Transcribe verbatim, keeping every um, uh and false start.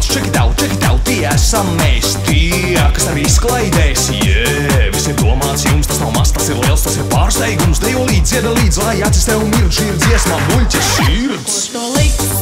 out, check it out, check it out. Tie esam mēs, tie, kas tev izklaidēs. Yeah, viss ir domāts jums, tas nav maz, tas ir liels, tas ir pārsteigums. Dejo līdz, dzieda līdz, lai acis tev mird, šī ir dziesma, muļķa sirds. Ko tu liksi?